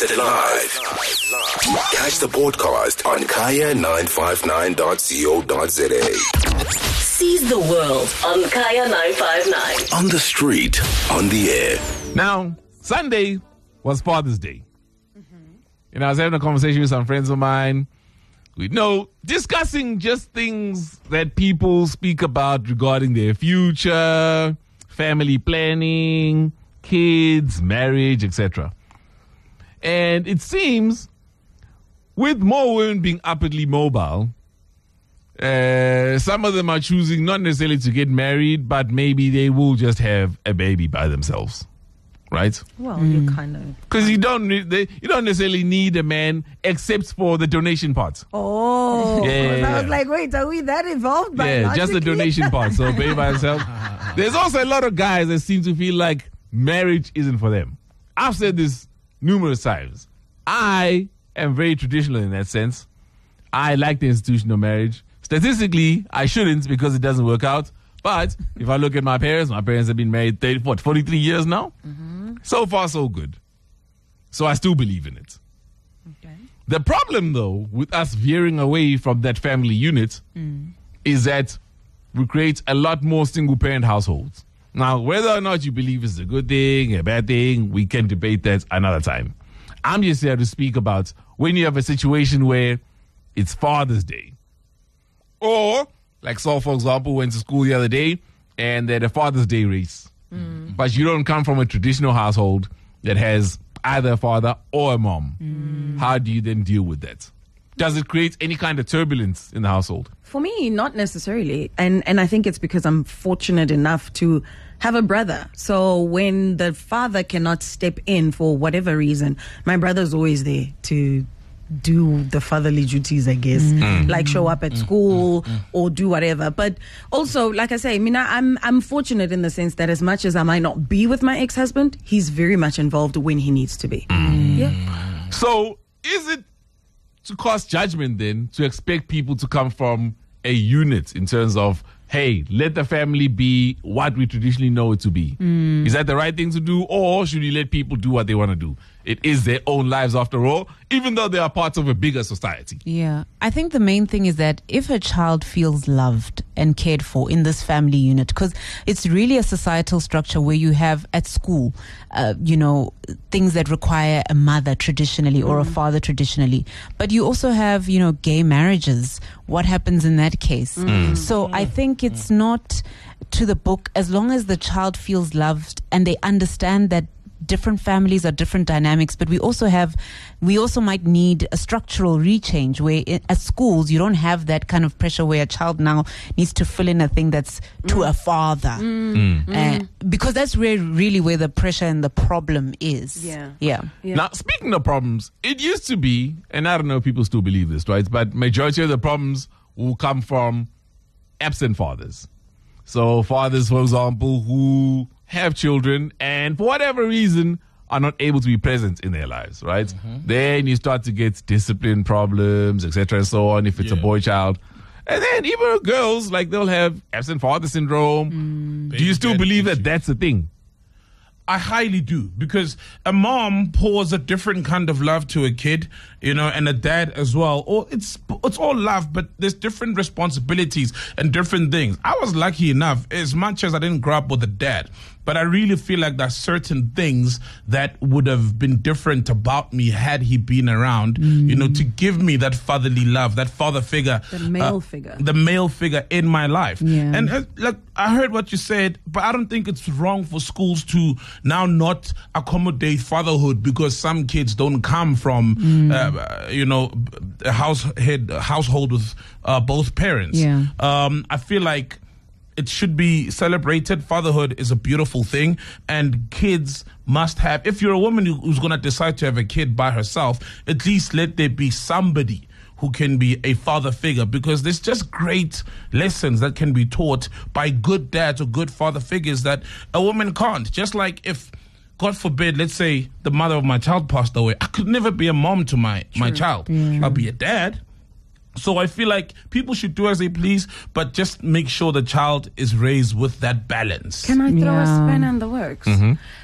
Broadcasted live. Catch the podcast on kaya959.co.za. Seize the world on Kaya 959. On the street, on the air. Now, Sunday was Father's Day. And I was having a conversation with some friends of mine. Discussing just things that people speak about regarding their future, family planning, kids, marriage, etc. And it seems, with more women being upwardly mobile, some of them are choosing not necessarily to get married, but maybe they will just have a baby by themselves, right? Well, you kind of... Because you don't necessarily need a man except for the donation part. Oh, Yeah. I was like, wait, are we that involved? Yeah, just the biologically? donation part. So baby by himself. There's also a lot of guys that seem to feel like marriage isn't for them. I've said this numerous times. I am very traditional in that sense. I like the institution of marriage. Statistically, I shouldn't because it doesn't work out. But if I look at my parents have been married 43 years now? Mm-hmm. So far, so good. So I still believe in it. Okay. The problem, though, with us veering away from that family unit is that we create a lot more single-parent households. Now, whether or not you believe it's a good thing, a bad thing, we can debate that another time. I'm just here to speak about when you have a situation where it's Father's Day. Or, like Saul, for example, went to school the other day and they had a Father's Day race. But you don't come from a traditional household that has either a father or a mom. How do you then deal with that? Does it create any kind of turbulence in the household? For me, not necessarily. And I think it's because I'm fortunate enough to have a brother. So when the father cannot step in for whatever reason, my brother's always there to do the fatherly duties, I guess, like show up at school or do whatever. But also, like I say, I'm fortunate in the sense that as much as I might not be with my ex-husband, he's very much involved when he needs to be. Yeah. So is it to cast judgment then to expect people to come from a unit in terms of, hey, let the family be what we traditionally know it to be? Is that the right thing to do, or should you let people do what they want to do? It is their own lives after all, even though they are parts of a bigger society. Yeah, I think the main thing is that if a child feels loved and cared for in this family unit, because it's really a societal structure where you have at school, things that require a mother traditionally or a father traditionally, but you also have, gay marriages. What happens in that case? So I think it's not to the book as long as the child feels loved and they understand that different families are different dynamics, but we also might need a structural rechange where at schools you don't have that kind of pressure where a child now needs to fill in a thing that's to a father, because that's really where the pressure and the problem is. Yeah. Now, speaking of problems, it used to be, and I don't know if people still believe this, right? But majority of the problems will come from absent fathers. So fathers, for example, who have children and for whatever reason are not able to be present in their lives, right? Then you start to get discipline problems, etc. and so on if it's a boy child. And then even girls, like they'll have absent father syndrome. Do you still believe that that's a thing? I highly do, because a mom pours a different kind of love to a kid, and a dad as well. Or it's all love, but there's different responsibilities and different things. I was lucky enough, as much as I didn't grow up with a dad, but I really feel like there's certain things that would have been different about me had he been around, to give me that fatherly love, that father figure. The male figure. The male figure in my life. Yeah. And I heard what you said, but I don't think it's wrong for schools to now not accommodate fatherhood because some kids don't come from, a household with both parents. Yeah. I feel like it should be celebrated. Fatherhood is a beautiful thing, and kids must have, if you're a woman who's going to decide to have a kid by herself, at least let there be somebody who can be a father figure, because there's just great lessons that can be taught by good dads or good father figures that a woman can't. Just like if, God forbid, let's say the mother of my child passed away, I could never be a mom to my child. I'll be a dad. So I feel like people should do as they please, but just make sure the child is raised with that balance. Can I throw a spanner in the works?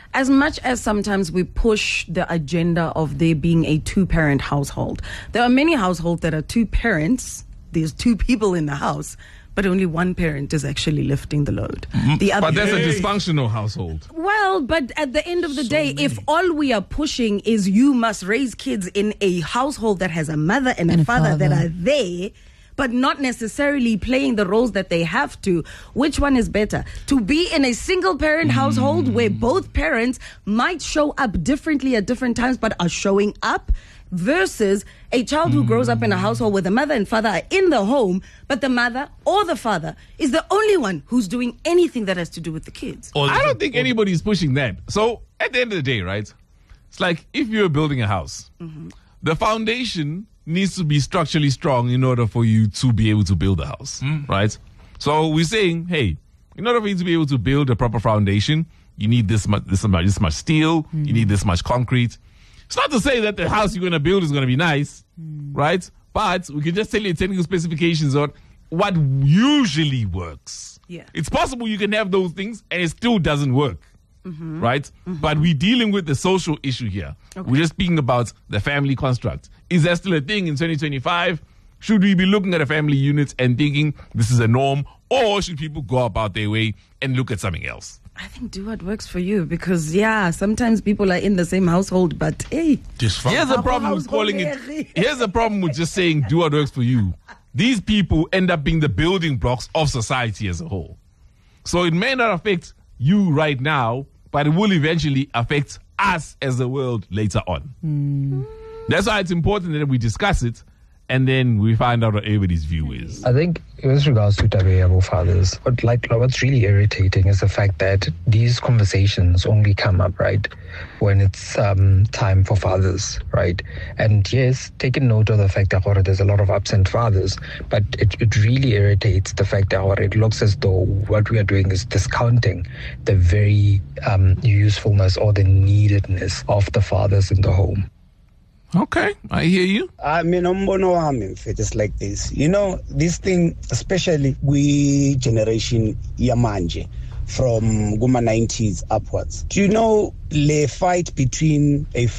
as much as sometimes we push the agenda of there being a two-parent household, there are many households that are two parents, there's two people in the house, but only one parent is actually lifting the load. The other, But that's a dysfunctional household. well, but at the end of the day, if all we are pushing is you must raise kids in a household that has a mother and a father that are there, but not necessarily playing the roles that they have to, which one is better? To be in a single parent household where both parents might show up differently at different times but are showing up, versus a child who grows up in a household where the mother and father are in the home, but the mother or the father is the only one who's doing anything that has to do with the kids. I don't think anybody's pushing that. So at the end of the day, right? It's like if you're building a house, the foundation needs to be structurally strong in order for you to be able to build a house, right? So we're saying, hey, in order for you to be able to build a proper foundation, you need this much steel, you need this much concrete. It's not to say that the house you're going to build is going to be nice, right? But we can just tell you technical specifications on what usually works. Yeah. It's possible you can have those things and it still doesn't work, right? But we're dealing with the social issue here. We're just speaking about the family construct. Is that still a thing in 2025? Should we be looking at a family unit and thinking this is a norm? Or should people go about their way and look at something else? I think do what works for you, because sometimes people are in the same household, but hey, Here's the problem with calling it. Here's the problem with just saying do what works for you. These people end up being the building blocks of society as a whole. So it may not affect you right now, but it will eventually affect us as a world later on. That's why it's important that we discuss it and then we find out what everybody's view is. I think with regards to Tabeabo fathers, what's really irritating is the fact that these conversations only come up, right, when it's time for fathers, right? And yes, taking note of the fact that there's a lot of absent fathers, but it really irritates the fact that it looks as though what we are doing is discounting the very usefulness or the neededness of the fathers in the home. Okay, I hear you. I mean, just like this. You know, this thing, especially we generation Yamanje, from Guma 90s upwards. Do you know the fight between a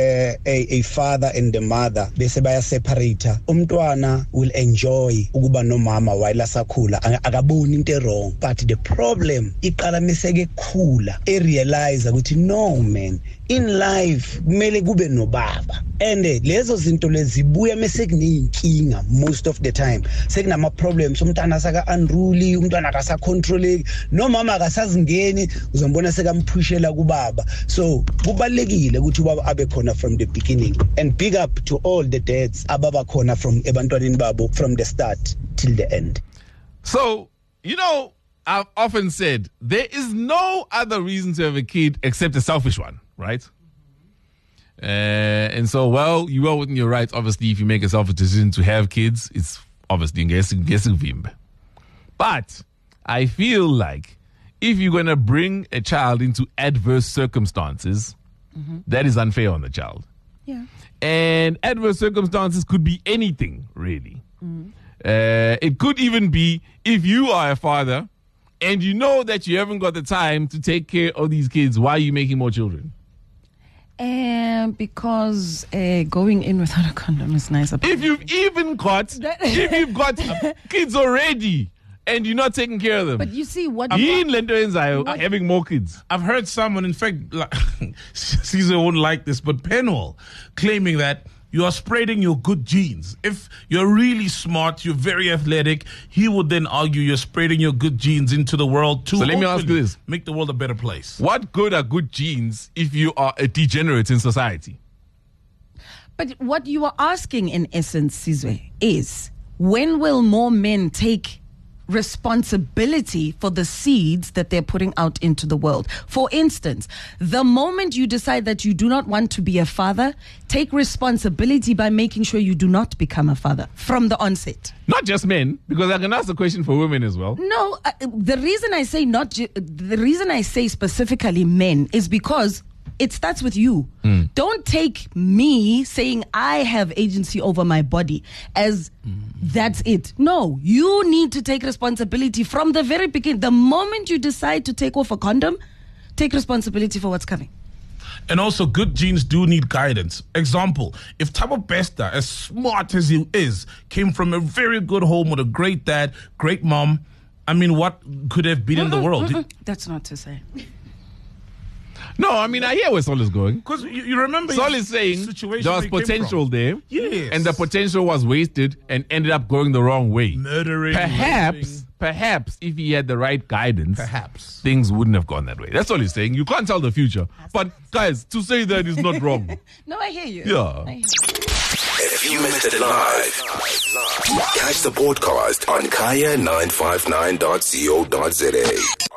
father and the mother? Bese baya separator. Umntwana will enjoy ukuba no mama while asakhula akaboni into wrong. But the problem iqala meseke khula realize ukuthi no man, in life kumele kube no baba. And lezo zinto lezibuya mesekuneyinkinga most of the time. Sekunama problems, umntwana saka unruly, umntwana akasa controlling, no mama akasazingeni, uzombona sekampushela kubaba. So kubalekile ukuthi ubaba abe khona from the beginning, and big up to all the dads ababa khona from ebantwaneni babo from the start till the end. So, you know, I've often said there is no other reason to have a kid except a selfish one, right? And so, well, you are within your rights. Obviously, if you make a selfish decision to have kids, it's obviously guessing vimbe. But I feel like if you're going to bring a child into adverse circumstances, that is unfair on the child. Yeah. And adverse circumstances could be anything, really. It could even be if you are a father and you know that you haven't got the time to take care of these kids, why are you making more children? Because going in without a condom is nice. If you've got kids already and you're not taking care of them. But you see what having more kids. I've heard someone, in fact, Caesar won't like this, but Penwell claiming that you are spreading your good genes. If you're really smart, you're very athletic, he would then argue you're spreading your good genes into the world too. So let me ask you this. Make the world a better place. What good are good genes if you are a degenerate in society? But what you are asking in essence, Sizwe, is when will more men take responsibility for the seeds that they're putting out into the world? For instance, the moment you decide that you do not want to be a father, take responsibility by making sure you do not become a father from the onset. Not just men, because I can ask a question for women as well. No, the reason I say specifically men is because it starts with you. Don't take me saying I have agency over my body as that's it. No, you need to take responsibility from the very beginning. The moment you decide to take off a condom, take responsibility for what's coming. And also, good genes do need guidance. Example, if Thabo Bester, as smart as he is, came from a very good home with a great dad, great mom, I mean, what could have been in the world? That's not to say. No, I mean, I hear where Sol is going. Because you remember... Sol is saying situation there was they came potential from. there. Yes. And the potential was wasted and ended up going the wrong way. Murdering. Perhaps if he had the right guidance, Perhaps. things wouldn't have gone that way. That's all he's saying. You can't tell the future. But guys, to say that is not wrong. No, I hear you. Yeah. If you missed it live, catch the podcast on kaya959.co.za.